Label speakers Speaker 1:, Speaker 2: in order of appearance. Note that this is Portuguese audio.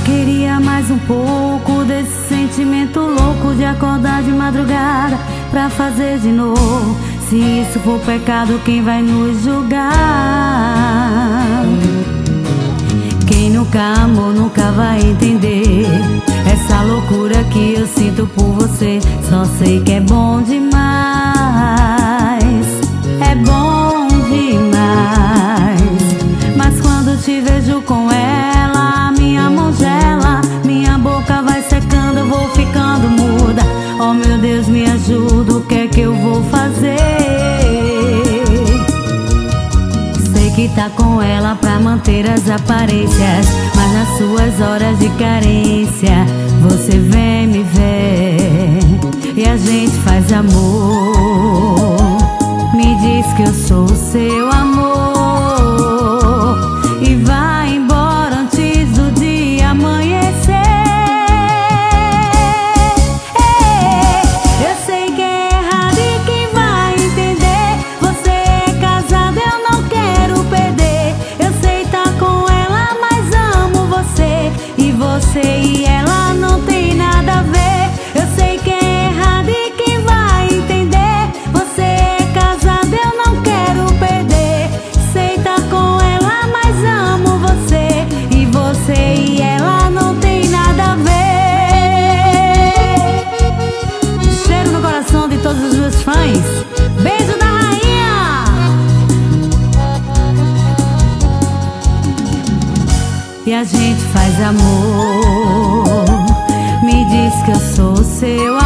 Speaker 1: Queria mais um pouco desse sentimento louco de acordar de madrugada pra fazer de novo. Se isso for pecado, quem vai nos julgar? Quem nunca amou nunca vai entender essa loucura que eu sinto por você. Só sei que é bom demais, é bom demais. Mas quando te vejo com ela, minha mão gela, minha boca vai secando, eu vou ficando muda. Oh meu Deus, me ajuda, o que é que eu vou fazer? Sei que tá com ela pra manter as aparências, mas nas suas horas de carência você vem me ver e a gente faz amor. Me diz que eu sou o seu amor e vai embora antes do dia amanhecer. Eu sei que é errado e quem vai entender? Você é casado, eu não quero perder. Eu sei tá com ela, mas amo você, e você e ela não tem nada a ver. Eu sei que é errado e quem vai entender? Você é casado, eu não quero perder. Sei tá com ela, mas amo você, e você e ela não tem nada a ver. Cheiro no coração de todos os meus fãs. Beijo da rainha. E a gente faz amor. Me diz que eu sou o seu amor.